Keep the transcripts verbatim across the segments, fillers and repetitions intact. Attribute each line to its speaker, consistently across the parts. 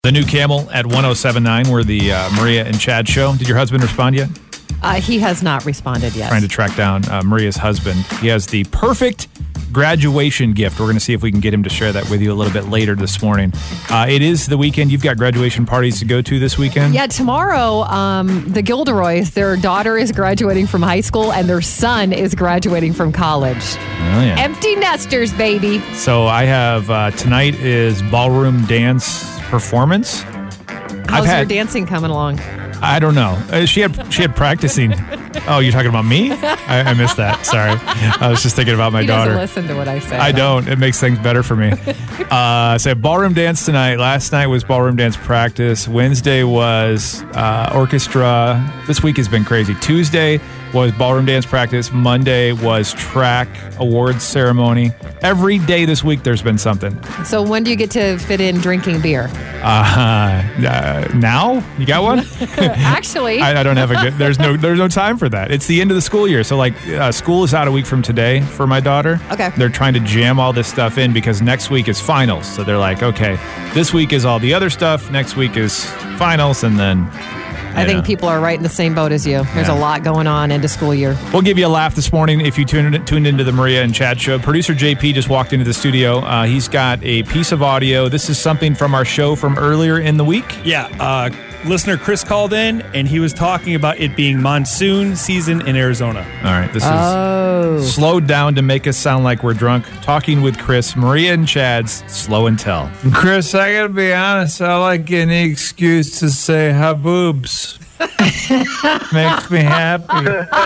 Speaker 1: The new Camel at one oh seven point nine. We're the uh, Maria and Chad show. Did your husband respond yet?
Speaker 2: Uh, he has not responded yet.
Speaker 1: Trying to track down uh, Maria's husband. He has the perfect graduation gift. We're going to see if we can get him to share that with you a little bit later this morning. Uh, it is the weekend. You've got graduation parties to go to this weekend?
Speaker 2: Yeah, tomorrow, um, the Gilderoys, their daughter is graduating from high school and their son is graduating from college.
Speaker 1: Oh, yeah.
Speaker 2: Empty nesters, baby.
Speaker 1: So I have, uh, tonight is ballroom dance performance.
Speaker 2: How's
Speaker 1: I've had,
Speaker 2: your dancing coming along?
Speaker 1: I don't know. Uh, she had she had practicing. Oh, you're talking about me? I, I missed that. Sorry. I was just thinking about my
Speaker 2: he
Speaker 1: daughter.
Speaker 2: Doesn't listen to what I say.
Speaker 1: I don't. It makes things better for me. uh, so ballroom dance tonight. Last night was ballroom dance practice. Wednesday was uh, orchestra. This week has been crazy. Tuesday was ballroom dance practice. Monday was track awards ceremony. Every day this week there's been something.
Speaker 2: So when do you get to fit in drinking beer?
Speaker 1: Uh, uh now? You got one?
Speaker 2: Actually,
Speaker 1: I, I don't have a good. There's no. There's no time for that. It's the end of the school year, so like uh, school is out a week from today for my daughter.
Speaker 2: Okay.
Speaker 1: They're trying to jam all this stuff in because next week is finals. So they're like, okay, this week is all the other stuff. Next week is finals, and then.
Speaker 2: I think people are right in the same boat as you. There's
Speaker 1: Yeah.
Speaker 2: a lot going on into school year.
Speaker 1: We'll give you a laugh this morning if you tuned, tuned into the Maria and Chad show. Producer J P just walked into the studio. Uh, he's got a piece of audio. This is something from our show from earlier in the week.
Speaker 3: Yeah, uh, listener Chris called in, and he was talking about it being monsoon season in Arizona.
Speaker 1: All right, this
Speaker 2: Oh.
Speaker 1: is slowed down to make us sound like we're drunk. Talking with Chris, Maria and Chad's Slow and Tell.
Speaker 4: Chris, I gotta be honest, I like any excuse to say ha boobs. Makes me happy.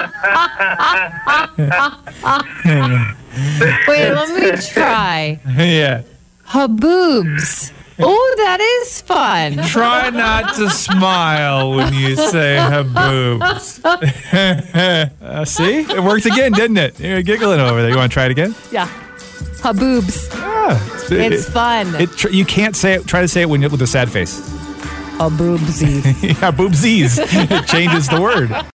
Speaker 2: Wait, let me try.
Speaker 4: Yeah.
Speaker 2: Haboobs. Oh, that is fun.
Speaker 4: Try not to smile when you say ha boobs.
Speaker 1: Uh, see? It worked again, didn't it? You're giggling over there. You want to try it again?
Speaker 2: Yeah. Haboobs.
Speaker 1: Yeah.
Speaker 2: It's
Speaker 1: it,
Speaker 2: fun.
Speaker 1: It, tr- you can't say it. Try to say it when you with a sad face.
Speaker 2: Haboobsies.
Speaker 1: Yeah, boobsies. It changes the word.